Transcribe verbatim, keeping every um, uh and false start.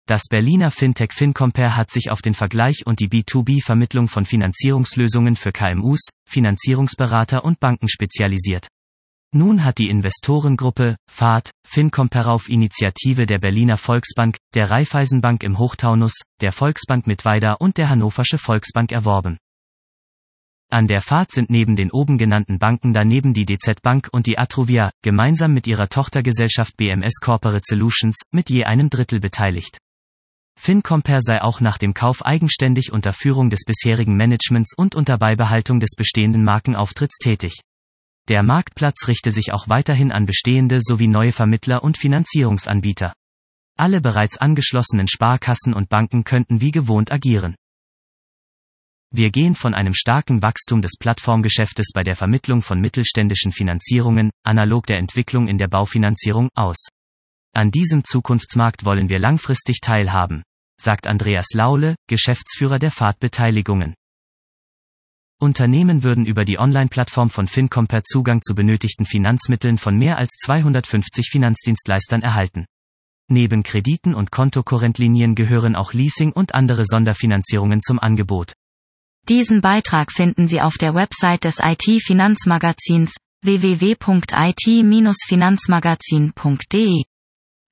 Das Berliner Fintech FinCompare hat sich auf den Vergleich und die B zwei B-Vermittlung von Finanzierungslösungen für K M Us, Finanzierungsberater und Banken spezialisiert. Nun hat die Investorengruppe F A D FinCompare auf Initiative der Berliner Volksbank, der Raiffeisenbank im Hochtaunus, der Volksbank Mittweida und der Hannoversche Volksbank erworben. An der F A D sind neben den oben genannten Banken daneben die D Z Bank und die Atruvia, gemeinsam mit ihrer Tochtergesellschaft B M S Corporate Solutions, mit je einem Drittel beteiligt. FinCompare sei auch nach dem Kauf eigenständig unter Führung des bisherigen Managements und unter Beibehaltung des bestehenden Markenauftritts tätig. Der Marktplatz richte sich auch weiterhin an bestehende sowie neue Vermittler und Finanzierungsanbieter. Alle bereits angeschlossenen Sparkassen und Banken könnten wie gewohnt agieren. Wir gehen von einem starken Wachstum des Plattformgeschäftes bei der Vermittlung von mittelständischen Finanzierungen, analog der Entwicklung in der Baufinanzierung, aus. An diesem Zukunftsmarkt wollen wir langfristig teilhaben, sagt Andreas Laule, Geschäftsführer der F A D Beteiligungen. Unternehmen würden über die Online-Plattform von FinCompare Zugang zu benötigten Finanzmitteln von mehr als zweihundertfünfzig Finanzdienstleistern erhalten. Neben Krediten und Kontokorrentlinien gehören auch Leasing und andere Sonderfinanzierungen zum Angebot. Diesen Beitrag finden Sie auf der Website des I T-Finanzmagazins w w w punkt i t Bindestrich finanzmagazin punkt d e.